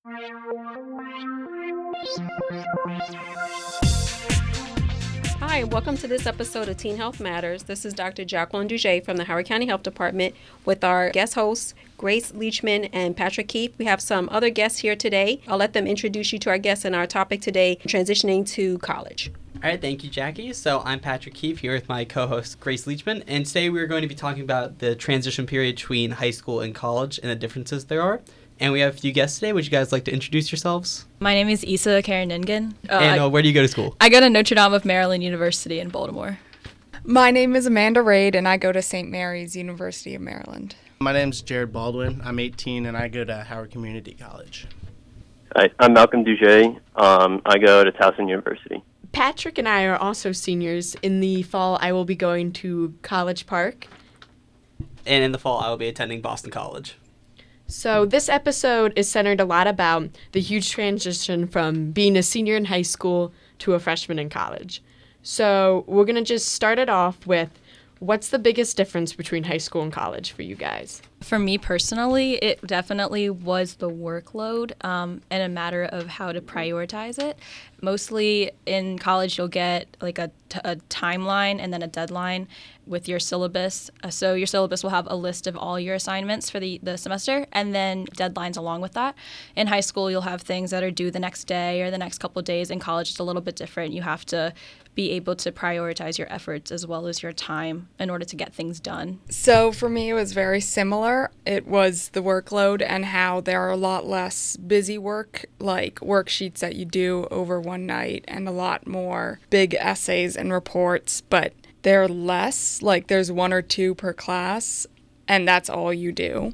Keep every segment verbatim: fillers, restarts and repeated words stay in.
Hi, welcome to this episode of Teen Health Matters. This is Doctor Jacqueline Duget from the Howard County Health Department with our guest hosts, Grace Leachman and Patrick Keefe. We have some other guests here today. I'll let them introduce you to our guests and our topic today, transitioning to college. All right, thank you, Jackie. So I'm Patrick Keefe here with my co-host, Grace Leachman, and today we're going to be talking about the transition period between high school and college and the differences there are. And we have a few guests today. Would you guys like to introduce yourselves? My name is Issa Karaningen. Uh, and uh, where do you go to school? I go to Notre Dame of Maryland University in Baltimore. My name is Amanda Raid, and I go to Saint Mary's University of Maryland. My name's Jared Baldwin. I'm eighteen, and I go to Howard Community College. Hi, I'm Malcolm Duget. Um, I go to Towson University. Patrick and I are also seniors. In the fall, I will be going to College Park. And in the fall, I will be attending Boston College. So this episode is centered a lot about the huge transition from being a senior in high school to a freshman in college. So we're going to just start it off with, what's the biggest difference between high school and college for you guys? For me personally, it definitely was the workload um, and a matter of how to prioritize it. Mostly in college, you'll get like a, t- a timeline and then a deadline with your syllabus. Uh, so your syllabus will have a list of all your assignments for the, the semester and then deadlines along with that. In high school, you'll have things that are due the next day or the next couple of days. In college, it's a little bit different. You have to be able to prioritize your efforts as well as your time in order to get things done. So for me, it was very similar. It was the workload and how there are a lot less busy work, like worksheets that you do over one night, and a lot more big essays and reports, but they're less, like there's one or two per class, and that's all you do.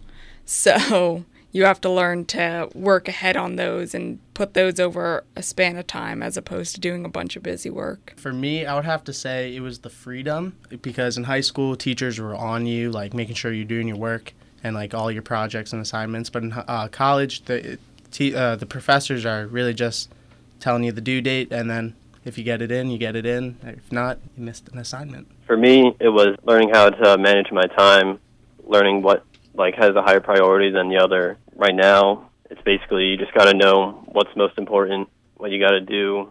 So you have to learn to work ahead on those and put those over a span of time as opposed to doing a bunch of busy work. For me, I would have to say it was the freedom, because in high school, teachers were on you, like making sure you're doing your work and like all your projects and assignments. But in uh, college, the t- uh, the professors are really just telling you the due date, and then if you get it in, you get it in. If not, you missed an assignment. For me, it was learning how to manage my time, learning what like has a higher priority than the other. Right now, it's basically you just got to know what's most important, what you got to do,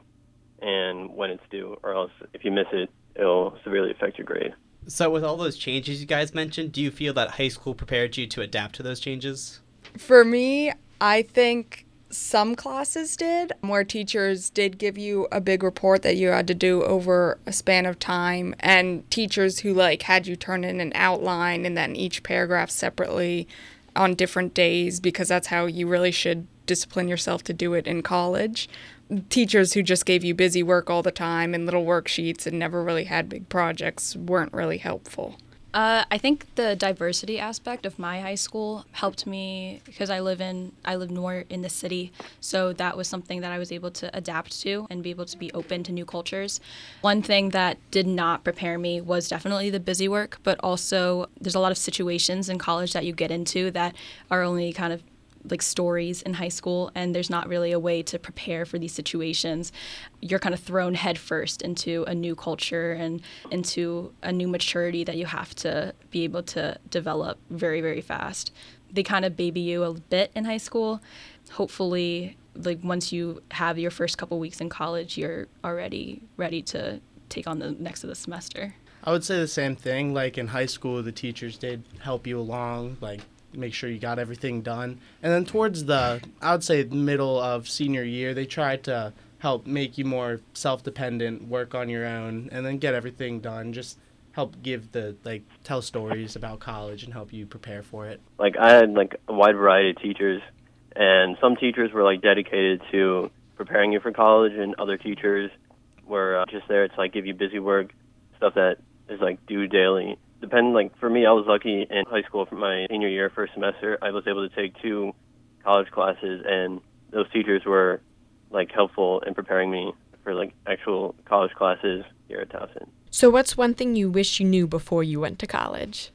and when it's due, or else if you miss it, it'll severely affect your grade. So with all those changes you guys mentioned, do you feel that high school prepared you to adapt to those changes? For me, I think some classes did, where teachers did give you a big report that you had to do over a span of time, and teachers who like had you turn in an outline and then each paragraph separately on different days, because that's how you really should discipline yourself to do it in college. Teachers who just gave you busy work all the time and little worksheets and never really had big projects weren't really helpful. Uh, I think the diversity aspect of my high school helped me because I live in I live more in the city, so that was something that I was able to adapt to and be able to be open to new cultures. One thing that did not prepare me was definitely the busy work, but also there's a lot of situations in college that you get into that are only kind of like stories in high school, and there's not really a way to prepare for these situations. You're kind of thrown headfirst into a new culture and into a new maturity that you have to be able to develop very, very fast. They kind of baby you a bit in high school. Hopefully, like once you have your first couple weeks in college, you're already ready to take on the next of the semester. I would say the same thing. Like in high school, the teachers did help you along, like make sure you got everything done. And then towards the, I would say, middle of senior year, they tried to help make you more self-dependent, work on your own, and then get everything done. Just help give the, like, tell stories about college and help you prepare for it. Like, I had, like, a wide variety of teachers, and some teachers were, like, dedicated to preparing you for college, and other teachers were uh, just there to, like, give you busy work, stuff that is, like, due daily. Depending, like, for me, I was lucky in high school for my senior year, first semester. I was able to take two college classes, and those teachers were, like, helpful in preparing me for, like, actual college classes here at Towson. So what's one thing you wish you knew before you went to college?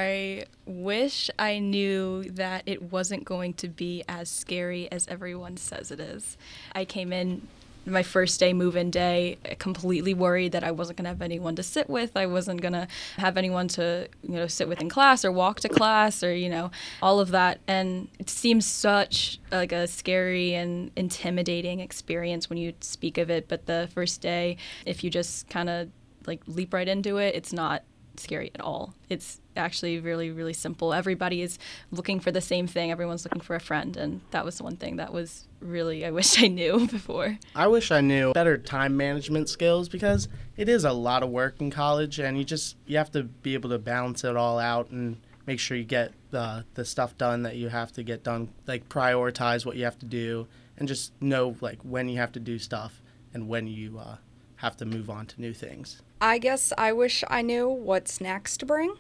I wish I knew that it wasn't going to be as scary as everyone says it is. I came in my first day move-in day, completely worried that I wasn't going to have anyone to sit with. I wasn't going to have anyone to, you know, sit with in class or walk to class or, you know, all of that. And it seems such like a scary and intimidating experience when you speak of it. But the first day, if you just kind of like leap right into it, it's not scary at all. It's actually really, really simple. Everybody is looking for the same thing. Everyone's looking for a friend. And that was the one thing that was really, I wish I knew before. I wish I knew better time management skills, because it is a lot of work in college, and you just, you have to be able to balance it all out and make sure you get the, the stuff done that you have to get done, like prioritize what you have to do, and just know like when you have to do stuff and when you uh, have to move on to new things. I guess I wish I knew what snacks to bring.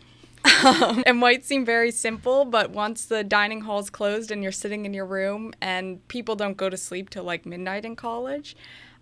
Um, it might seem very simple, but once the dining hall's closed and you're sitting in your room and people don't go to sleep till like midnight in college,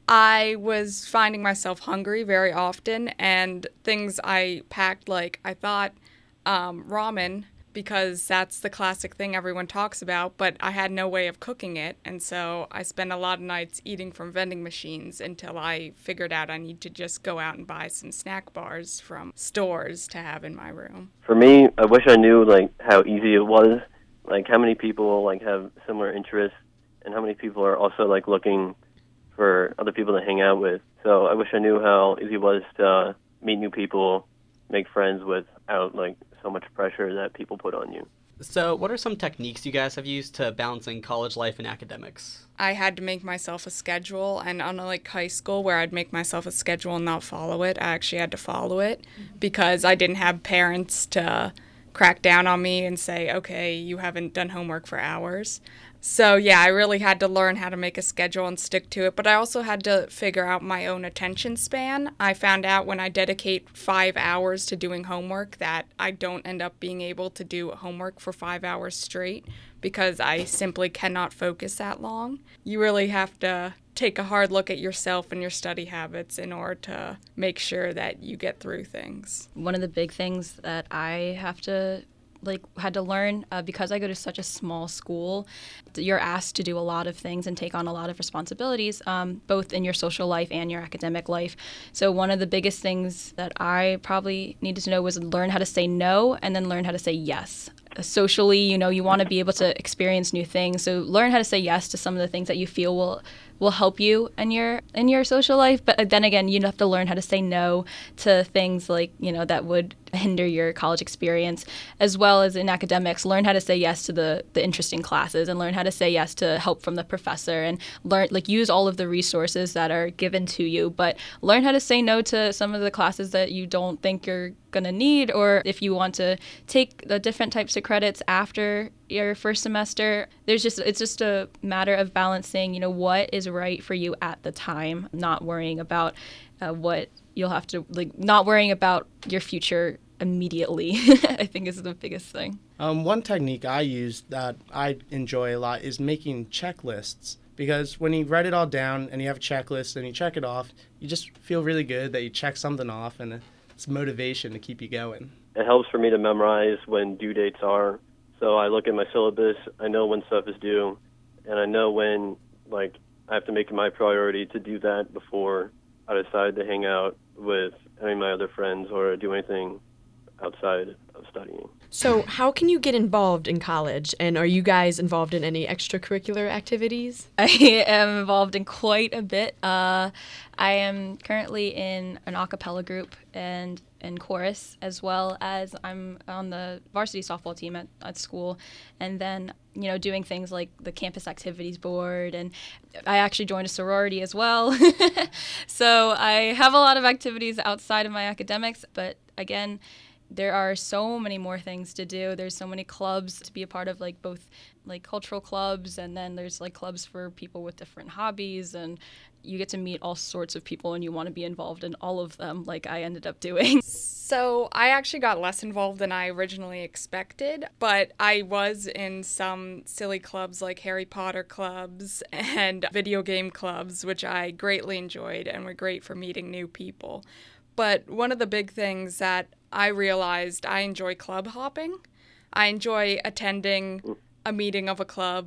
I was finding myself hungry very often, and things I packed, like I thought um, ramen, because that's the classic thing everyone talks about, but I had no way of cooking it, and so I spent a lot of nights eating from vending machines until I figured out I need to just go out and buy some snack bars from stores to have in my room. For me, I wish I knew like how easy it was, like how many people like have similar interests, and how many people are also like looking for other people to hang out with. So I wish I knew how easy it was to meet new people, make friends without like so much pressure that people put on you. So what are some techniques you guys have used to balancing college life and academics? I had to make myself a schedule, and unlike high school where I'd make myself a schedule and not follow it, I actually had to follow it because I didn't have parents to crack down on me and say, okay, you haven't done homework for hours. So yeah, I really had to learn how to make a schedule and stick to it, but I also had to figure out my own attention span. I found out when I dedicate five hours to doing homework that I don't end up being able to do homework for five hours straight because I simply cannot focus that long. You really have to take a hard look at yourself and your study habits in order to make sure that you get through things. One of the big things that I have to like had to learn uh, because I go to such a small school, you're asked to do a lot of things and take on a lot of responsibilities, um, both in your social life and your academic life. So one of the biggest things that I probably needed to know was learn how to say no and then learn how to say yes. Socially, you know, you want to be able to experience new things. So learn how to say yes to some of the things that you feel will will help you in your in your social life. But then again, you have to learn how to say no to things like, you know, that would hinder your college experience, as well as in academics. Learn how to say yes to the, the interesting classes, and learn how to say yes to help from the professor, and learn like use all of the resources that are given to you. But learn how to say no to some of the classes that you don't think you're gonna need, or if you want to take the different types of credits after your first semester. There's just it's just a matter of balancing, you know, what is right for you at the time, not worrying about uh, what you'll have to like not worrying about your future immediately. I think is the biggest thing. Um, one technique I use that I enjoy a lot is making checklists, because when you write it all down and you have a checklist and you check it off, you just feel really good that you check something off, and it's motivation to keep you going. It helps for me to memorize when due dates are. So I look at my syllabus, I know when stuff is due, and I know when, like, I have to make it my priority to do that before I decide to hang out with any of my other friends or do anything outside of studying. So how can you get involved in college, and are you guys involved in any extracurricular activities? I am involved in quite a bit. Uh, I am currently in an a cappella group and in chorus, as well as I'm on the varsity softball team at, at school, and then, you know, doing things like the campus activities board, and I actually joined a sorority as well. So I have a lot of activities outside of my academics, but again, there are so many more things to do. There's so many clubs to be a part of, like both like cultural clubs, and then there's like clubs for people with different hobbies, and you get to meet all sorts of people, and you want to be involved in all of them like I ended up doing. So I actually got less involved than I originally expected, but I was in some silly clubs like Harry Potter clubs and video game clubs, which I greatly enjoyed and were great for meeting new people. But one of the big things that I realized, I enjoy club hopping. I enjoy attending a meeting of a club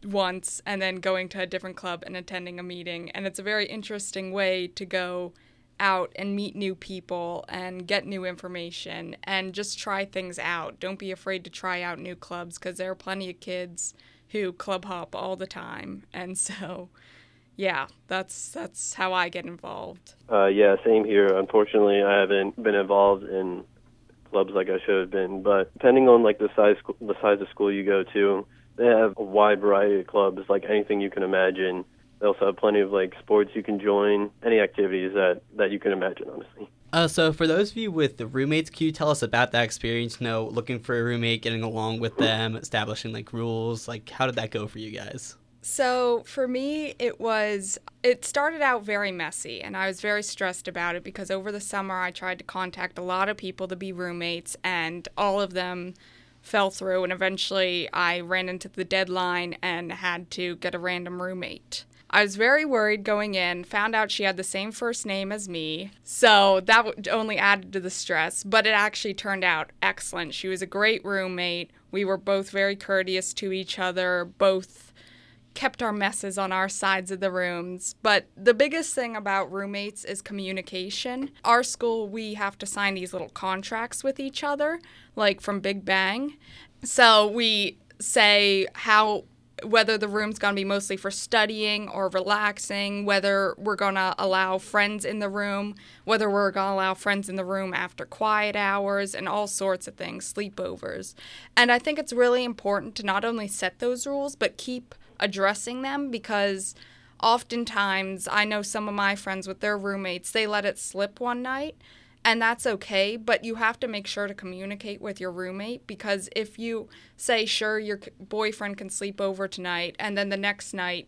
once and then going to a different club and attending a meeting. And it's a very interesting way to go out and meet new people and get new information and just try things out. Don't be afraid to try out new clubs, because there are plenty of kids who club hop all the time. And so, yeah, that's that's how I get involved. Uh, yeah, same here. Unfortunately, I haven't been involved in clubs like I should have been, but depending on like the size the size of school you go to, they have a wide variety of clubs, like anything you can imagine. They also have plenty of like sports you can join, any activities that, that you can imagine, honestly. Uh, so for those of you with the roommates, can you tell us about that experience, you know, looking for a roommate, getting along with them, establishing like rules? Like, how did that go for you guys? So for me, it was, it started out very messy, and I was very stressed about it because over the summer I tried to contact a lot of people to be roommates, and all of them fell through, and eventually I ran into the deadline and had to get a random roommate. I was very worried going in, found out she had the same first name as me, so that only added to the stress, but it actually turned out excellent. She was a great roommate. We were both very courteous to each other, both kept our messes on our sides of the rooms. But the biggest thing about roommates is communication. Our school, we have to sign these little contracts with each other, like from Big Bang. So we say how whether the room's going to be mostly for studying or relaxing, whether we're going to allow friends in the room, whether we're going to allow friends in the room after quiet hours, and all sorts of things, sleepovers. And I think it's really important to not only set those rules, but keep addressing them, because oftentimes I know some of my friends with their roommates, they let it slip one night. And that's okay, but you have to make sure to communicate with your roommate, because if you say, sure, your boyfriend can sleep over tonight, and then the next night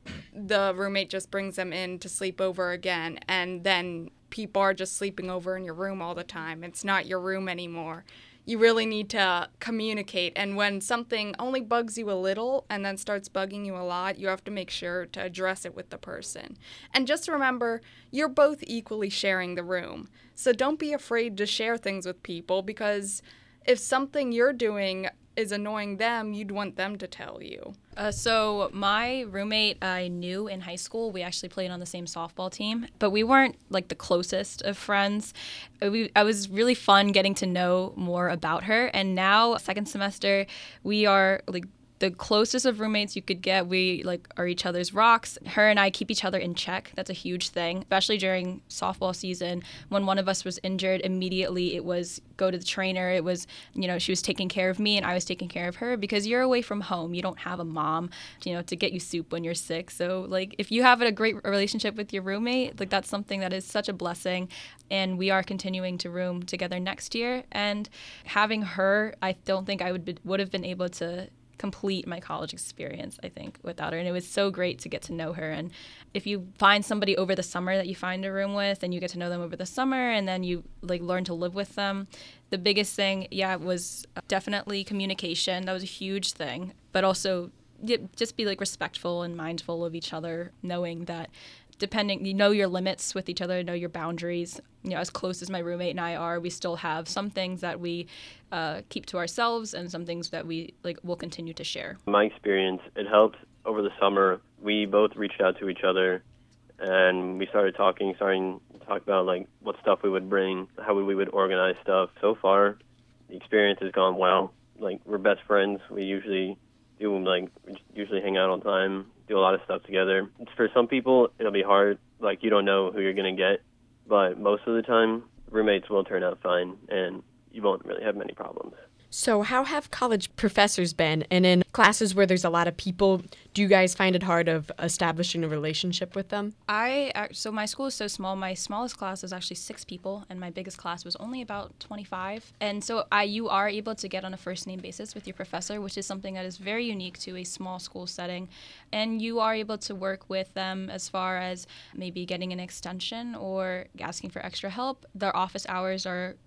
the roommate just brings them in to sleep over again, and then people are just sleeping over in your room all the time, it's not your room anymore. You really need to communicate, and when something only bugs you a little and then starts bugging you a lot, you have to make sure to address it with the person. And just remember, you're both equally sharing the room. So don't be afraid to share things with people, because if something you're doing is annoying them, you'd want them to tell you. Uh, so my roommate I knew in high school. We actually played on the same softball team, but we weren't like the closest of friends. We, I was really fun getting to know more about her, and now second semester we are like the closest of roommates you could get. We like are each other's rocks. Her and I keep each other in check. That's a huge thing, especially during softball season. When one of us was injured, immediately it was go to the trainer. It was, you know, she was taking care of me and I was taking care of her, because you're away from home. You don't have a mom, you know, to get you soup when you're sick. So like if you have a great relationship with your roommate, like that's something that is such a blessing. And we are continuing to room together next year. And having her, I don't think I would be, would have been able to complete my college experience, I think, without her. And it was so great to get to know her. And if you find somebody over the summer that you find a room with, and you get to know them over the summer, and then you like learn to live with them, the biggest thing, yeah, was definitely communication. That was a huge thing. But also just be like respectful and mindful of each other, knowing that depending, you know your limits with each other, know your boundaries. You know, as close as my roommate and I are, we still have some things that we uh, keep to ourselves, and some things that we like will continue to share. My experience, it helped over the summer. We both reached out to each other, and we started talking, starting to talk about like what stuff we would bring, how we would organize stuff. So far, the experience has gone well. Like, we're best friends. We usually do like we usually hang out all the time, do a lot of stuff together. For some people, it'll be hard. Like, you don't know who you're gonna get. But most of the time, roommates will turn out fine, and you won't really have many problems. So how have college professors been? And in classes where there's a lot of people, do you guys find it hard of establishing a relationship with them? I so my school is so small. My smallest class is actually six people, and my biggest class was only about twenty-five. And so I, you are able to get on a first name basis with your professor, which is something that is very unique to a small school setting. And you are able to work with them as far as maybe getting an extension or asking for extra help. Their office hours are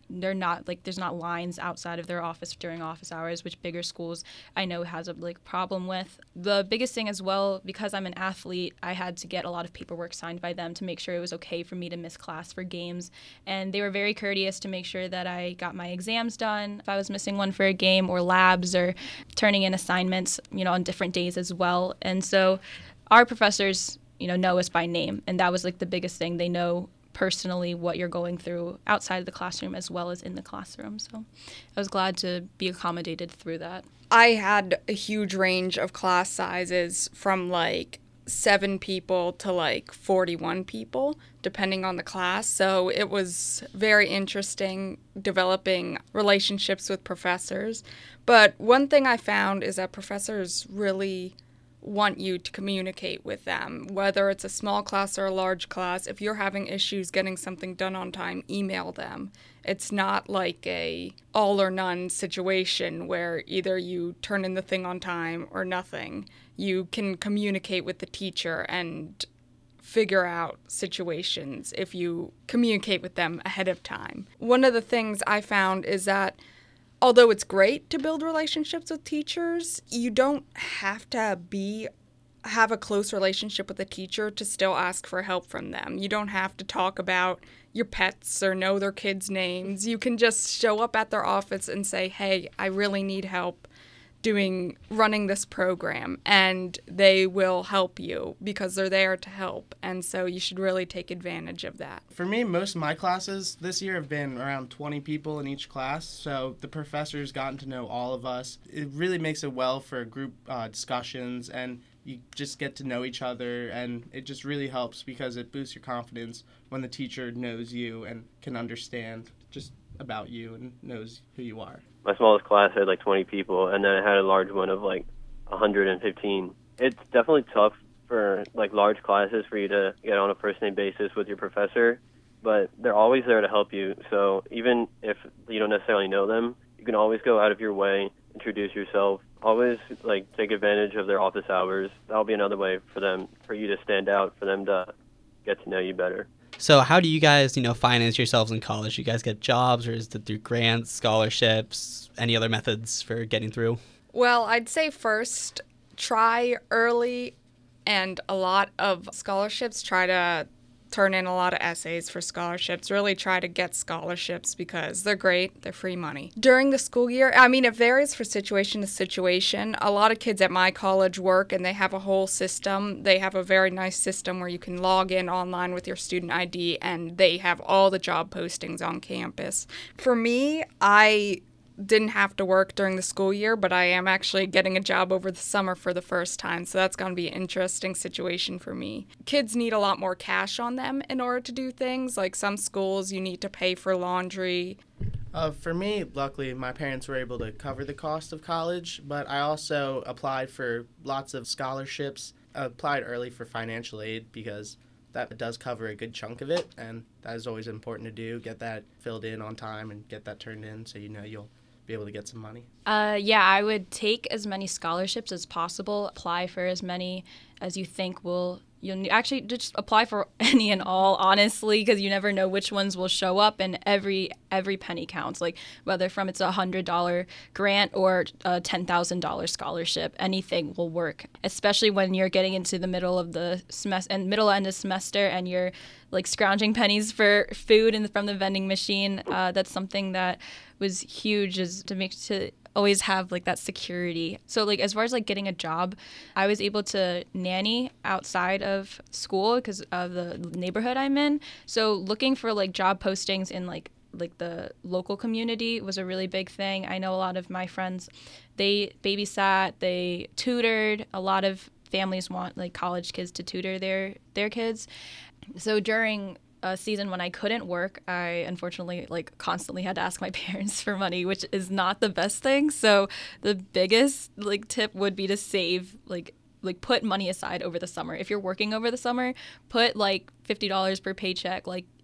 they're not like there's not lines outside of their office during office hours, which bigger schools I know has a like problem with. The biggest thing as well, because I'm an athlete, I had to get a lot of paperwork signed by them to make sure it was okay for me to miss class for games, and they were very courteous to make sure that I got my exams done if I was missing one for a game, or labs, or turning in assignments, you know, on different days as well. And so our professors, you know, know us by name, and that was like the biggest thing. They know personally what you're going through outside of the classroom as well as in the classroom. So I was glad to be accommodated through that. I had a huge range of class sizes from like seven people to like forty-one people, depending on the class. So it was very interesting developing relationships with professors. But one thing I found is that professors really want you to communicate with them, whether it's a small class or a large class. If you're having issues getting something done on time, email them. It's not like a all or none situation where either you turn in the thing on time or nothing. You can communicate with the teacher and figure out situations if you communicate with them ahead of time. One of the things I found is that although it's great to build relationships with teachers, you don't have to be have a close relationship with a teacher to still ask for help from them. You don't have to talk about your pets or know their kids' names. You can just show up at their office and say, "Hey, I really need help doing running this program," and they will help you because they're there to help. And so you should really take advantage of that. For me, most of my classes this year have been around twenty people in each class, so the professor's gotten to know all of us. It really makes it well for group uh, discussions, and you just get to know each other, and it just really helps because it boosts your confidence when the teacher knows you and can understand just about you and knows who you are. My smallest class had like twenty people, and then I had a large one of like one hundred fifteen. It's definitely tough for like large classes for you to get on a first name basis with your professor, but they're always there to help you. So even if you don't necessarily know them, you can always go out of your way, introduce yourself, always like take advantage of their office hours. That'll be another way for them, for you to stand out, for them to get to know you better. So how do you guys, you know, finance yourselves in college? You guys get jobs, or is it through grants, scholarships, any other methods for getting through? Well, I'd say first, try early and a lot of scholarships. Try to turn in a lot of essays for scholarships. Really try to get scholarships because they're great. They're free money. During the school year, I mean, it varies for situation to situation. A lot of kids at my college work, and they have a whole system. They have a very nice system where you can log in online with your student I D, and they have all the job postings on campus. For me, I didn't have to work during the school year, but I am actually getting a job over the summer for the first time, so that's going to be an interesting situation for me. Kids need a lot more cash on them in order to do things. Like some schools, you need to pay for laundry. Uh, for me, luckily, my parents were able to cover the cost of college, but I also applied for lots of scholarships. I applied early for financial aid because that does cover a good chunk of it, and that is always important to do. Get that filled in on time and get that turned in so you know you'll be able to get some money. Uh, yeah, I would take as many scholarships as possible, apply for as many as you think will, you'll actually just apply for any and all, honestly, because you never know which ones will show up, and every every penny counts, like whether from it's a one hundred dollars grant or a ten thousand dollars scholarship, anything will work, especially when you're getting into the middle of the semester and middle end of semester and you're like scrounging pennies for food and from the vending machine. Uh, that's something that was huge, is to make to always have like that security. So like as far as like getting a job, I was able to nanny outside of school because of the neighborhood I'm in. So looking for like job postings in like like the local community was a really big thing. I know a lot of my friends, they babysat, they tutored. A lot of families want like college kids to tutor their their kids. So during a season when I couldn't work, I unfortunately like constantly had to ask my parents for money, which is not the best thing. So the biggest like tip would be to save, like like put money aside over the summer. If you're working over the summer, put like fifty dollars per paycheck. Like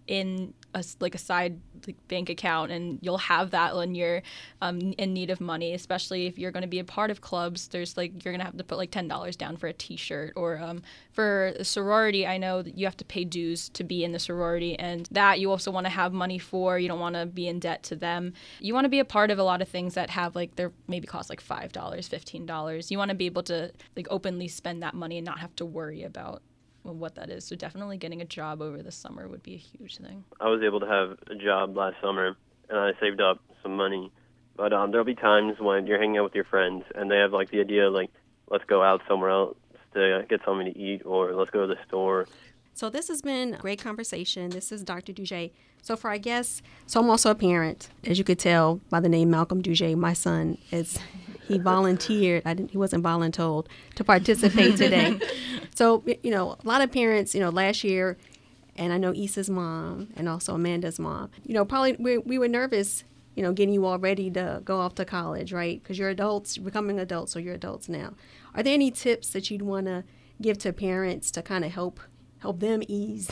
in a, s- like a side like bank account, and you'll have that when you're um, in need of money, especially if you're going to be a part of clubs. There's like you're going to have to put like ten dollars down for a t-shirt, or um, for a sorority, I know that you have to pay dues to be in the sorority, and that you also want to have money for. You don't want to be in debt to them. You want to be a part of a lot of things that have like they're maybe cost like five dollars, fifteen dollars. You want to be able to like openly spend that money and not have to worry about well, what that is. So definitely getting a job over the summer would be a huge thing. I was able to have a job last summer, and I saved up some money. But um, there'll be times when you're hanging out with your friends, and they have like the idea like, let's go out somewhere else to get something to eat, or let's go to the store. So this has been a great conversation. This is Doctor Duge. So for our guests, so I'm also a parent. As you could tell by the name Malcolm Duge, my son is, he volunteered, I didn't, he wasn't voluntold to participate today. So, you know, a lot of parents, you know, last year, and I know Issa's mom and also Amanda's mom, you know, probably we, we were nervous, you know, getting you all ready to go off to college, right? Because you're adults, you're becoming adults, so you're adults now. Are there any tips that you'd want to give to parents to kind of help help them ease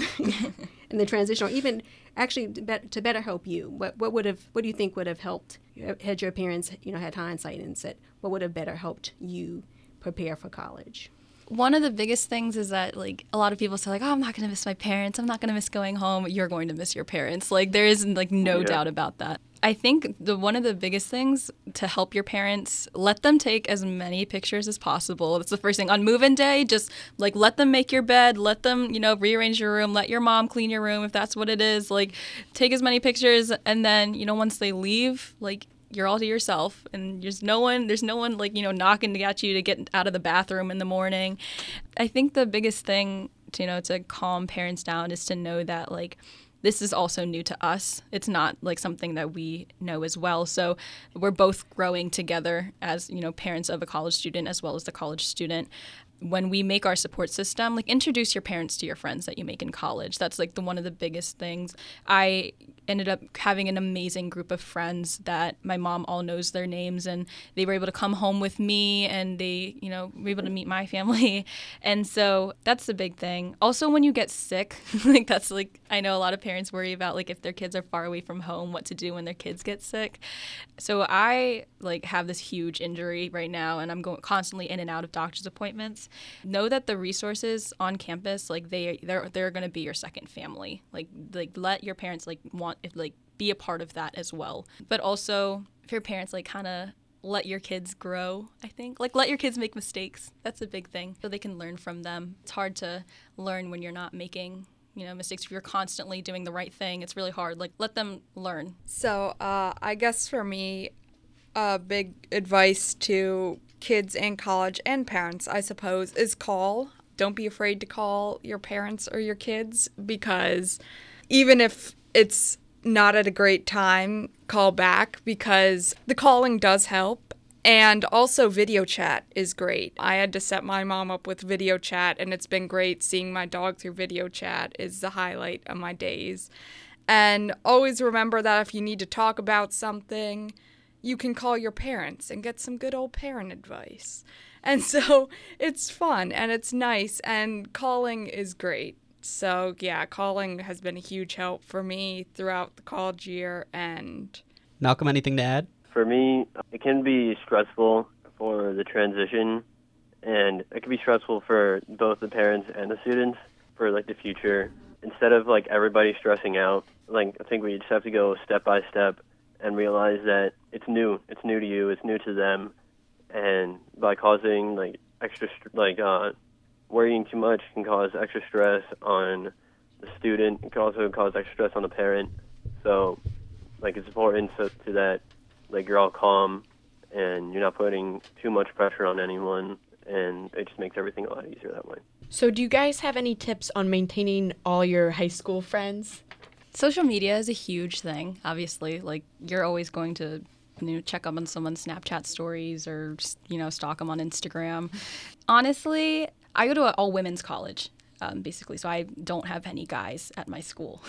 in the transition, or even actually to, be- to better help you? What what would have what do you think would have helped? Had your parents, you know, had hindsight and said, what would have better helped you prepare for college? One of the biggest things is that, like, a lot of people say, like, oh, I'm not going to miss my parents. I'm not going to miss going home. You're going to miss your parents. Like, there is, like, no Yeah. doubt about that. I think the one of the biggest things to help your parents, let them take as many pictures as possible. That's the first thing. On move-in day, just, like, let them make your bed. Let them, you know, rearrange your room. Let your mom clean your room if that's what it is. Like, take as many pictures. And then, you know, once they leave, like, you're all to yourself, and there's no one, there's no one like, you know, knocking at you to get out of the bathroom in the morning. I think the biggest thing, to, you know, to calm parents down is to know that, like, this is also new to us. It's not like something that we know as well. So we're both growing together as, you know, parents of a college student as well as the college student. When we make our support system, like, introduce your parents to your friends that you make in college. That's like the one of the biggest things. I ended up having an amazing group of friends that my mom all knows their names, and they were able to come home with me, and they, you know, were able to meet my family. And so that's the big thing. Also, when you get sick, like, that's like, I know a lot of parents worry about, like, if their kids are far away from home, what to do when their kids get sick. So I, like, have this huge injury right now, and I'm going constantly in and out of doctor's appointments. Know that the resources on campus, like, they they're they're going to be your second family. Like like let your parents like want if like be a part of that as well. But also, if your parents like kind of let your kids grow, I think. Like, let your kids make mistakes. That's a big thing, so they can learn from them. It's hard to learn when you're not making, you know, mistakes. If you're constantly doing the right thing, it's really hard. Like, let them learn. So uh, I guess for me, uh, big advice to kids in college and parents, I suppose, is call. Don't be afraid to call your parents or your kids, because even if it's not at a great time, call back, because the calling does help. And also video chat is great. I had to set my mom up with video chat, and it's been great. Seeing my dog through video chat is the highlight of my days. And always remember that if you need to talk about something, you can call your parents and get some good old parent advice. And so it's fun and it's nice, and calling is great. So yeah, calling has been a huge help for me throughout the college year. And Malcolm, anything to add? For me, it can be stressful for the transition, and it can be stressful for both the parents and the students for, like, the future. Instead of, like, everybody stressing out, like, I think we just have to go step by step and realize that it's new. It's new to you. It's new to them. And by causing, like, extra, like, uh, worrying too much can cause extra stress on the student. It can also cause extra stress on the parent. So, like, it's important so to that, like, you're all calm and you're not putting too much pressure on anyone, and it just makes everything a lot easier that way. So do you guys have any tips on maintaining all your high school friends? Social media is a huge thing, obviously. Like, you're always going to, you know, check up on someone's Snapchat stories or, you know, stalk them on Instagram. Honestly, I go to an all-women's college, um, basically, so I don't have any guys at my school.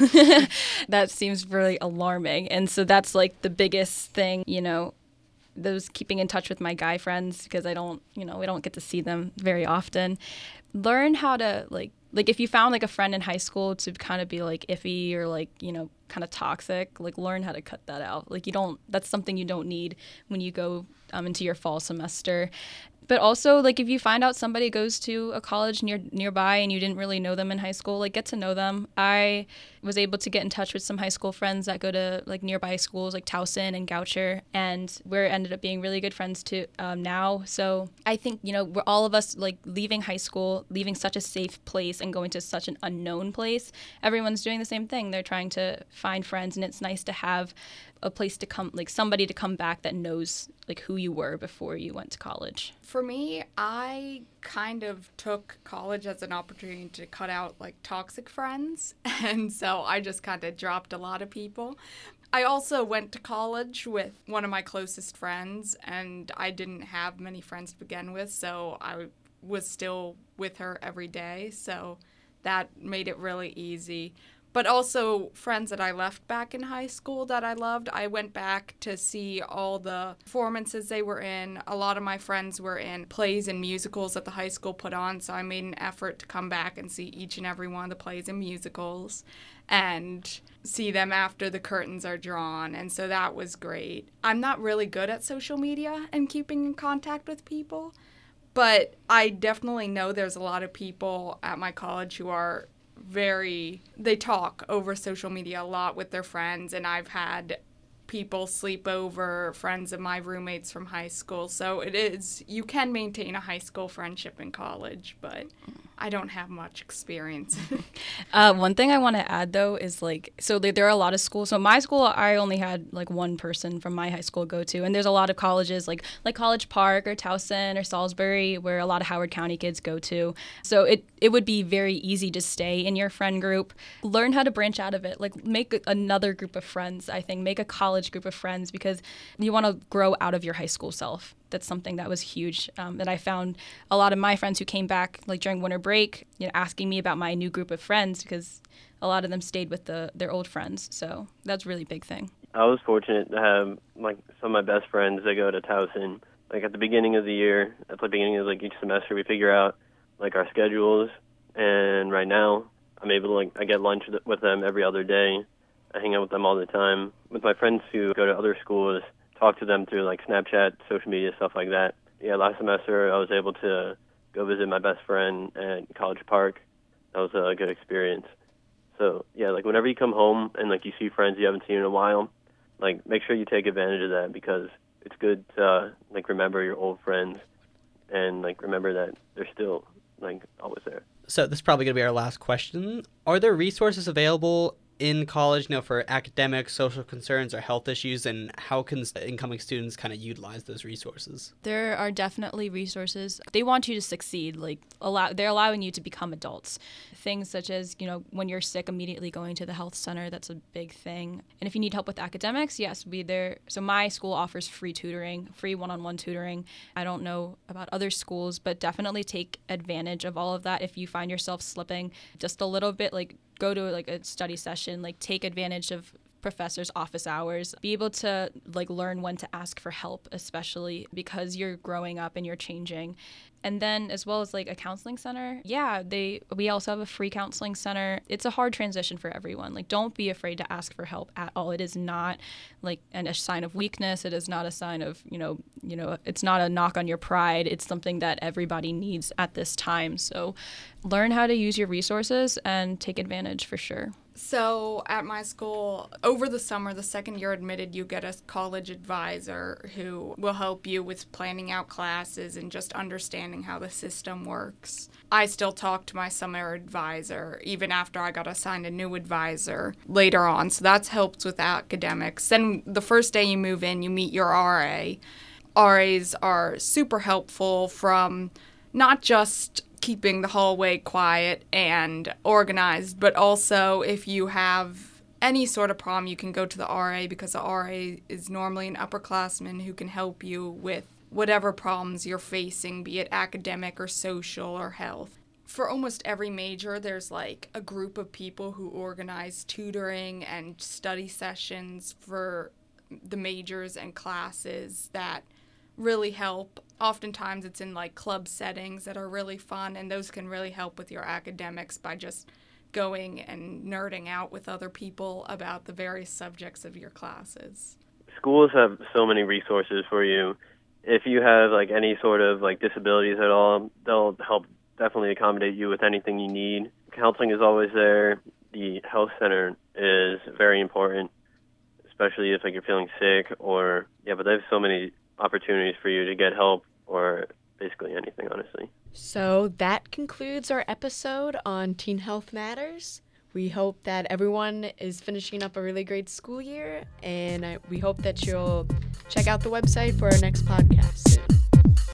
That seems really alarming. And so that's, like, the biggest thing, you know, those keeping in touch with my guy friends, because I don't, you know, we don't get to see them very often. Learn how to, like, like if you found like a friend in high school to kind of be like iffy or like, you know, kind of toxic, like learn how to cut that out. Like you don't, that's something you don't need when you go um, into your fall semester. But also, like, if you find out somebody goes to a college near nearby and you didn't really know them in high school, like, get to know them. I was able to get in touch with some high school friends that go to, like, nearby schools like Towson and Goucher, and we're ended up being really good friends to um, now. So I think, you know, we're all of us, like, leaving high school, leaving such a safe place and going to such an unknown place. Everyone's doing the same thing. They're trying to find friends, and it's nice to have a place to come, like somebody to come back that knows like who you were before you went to college. For me, I kind of took college as an opportunity to cut out like toxic friends, and so I just kind of dropped a lot of people. I also went to college with one of my closest friends, and I didn't have many friends to begin with, so I was still with her every day, so that made it really easy. But also friends that I left back in high school that I loved. I went back to see all the performances they were in. A lot of my friends were in plays and musicals that the high school put on, so I made an effort to come back and see each and every one of the plays and musicals and see them after the curtains are drawn, and so that was great. I'm not really good at social media and keeping in contact with people, but I definitely know there's a lot of people at my college who are very, they talk over social media a lot with their friends, and I've had people sleep over, friends of my roommates from high school, so it is, you can maintain a high school friendship in college, but I don't have much experience. uh, one thing I want to add, though, is, like, so there, there are a lot of schools. So my school, I only had, like, one person from my high school go to. And there's a lot of colleges, like like College Park or Towson or Salisbury, where a lot of Howard County kids go to. So it, it would be very easy to stay in your friend group. Learn how to branch out of it. Like, make another group of friends, I think. Make a college group of friends, because you want to grow out of your high school self. That's something that was huge, um, that I found a lot of my friends who came back like during winter break, you know, asking me about my new group of friends, because a lot of them stayed with the their old friends. So that's a really big thing. I was fortunate to have like some of my best friends that go to Towson. Like at the beginning of the year, at the beginning of like each semester, we figure out like our schedules. And right now, I'm able to like I get lunch with them every other day. I hang out with them all the time. With my friends who go to other schools, talk to them through like Snapchat, social media, stuff like that. Yeah, last semester I was able to go visit my best friend at College Park. That was a good experience. So yeah, like whenever you come home and like you see friends you haven't seen in a while, like make sure you take advantage of that, because it's good to uh, like remember your old friends and like remember that they're still like always there. So this is probably going to be our last question. Are there resources available in college, you know, for academic, social concerns, or health issues, and how can incoming students kind of utilize those resources? There are definitely resources. They want you to succeed. Like, allow, they're allowing you to become adults. Things such as, you know, when you're sick, immediately going to the health center. That's a big thing. And if you need help with academics, yes, be there. So my school offers free tutoring, free one-on-one tutoring. I don't know about other schools, but definitely take advantage of all of that. If you find yourself slipping just a little bit, like, go to like a study session, like take advantage of professors' office hours, be able to like learn when to ask for help, especially because you're growing up and you're changing. And then as well as like a counseling center, yeah, they we also have a free counseling center. It's a hard transition for everyone. Like, don't be afraid to ask for help at all. It is not like an, a sign of weakness. It is not a sign of, you know, you know, it's not a knock on your pride. It's something that everybody needs at this time. So learn how to use your resources and take advantage for sure. So at my school, over the summer, the second you're admitted, you get a college advisor who will help you with planning out classes and just understanding how the system works. I still talk to my summer advisor even after I got assigned a new advisor later on, so that's helped with academics. Then the first day you move in, you meet your R A. R As are super helpful, from not just keeping the hallway quiet and organized, but also if you have any sort of problem, you can go to the R A, because the R A is normally an upperclassman who can help you with whatever problems you're facing, be it academic or social or health. For almost every major, there's like a group of people who organize tutoring and study sessions for the majors and classes that really help. oftentimes it's in like club settings that are really fun, and those can really help with your academics by just going and nerding out with other people about the various subjects of your classes. Schools have so many resources for you. If you have like any sort of like disabilities at all, they'll help definitely accommodate you with anything you need. Counseling is always there. The health center is very important, especially if like you're feeling sick or yeah, but they have so many opportunities for you to get help or basically anything, honestly. So that concludes our episode on Teen Health Matters. We hope that everyone is finishing up a really great school year, and I, we hope that you'll check out the website for our next podcast soon.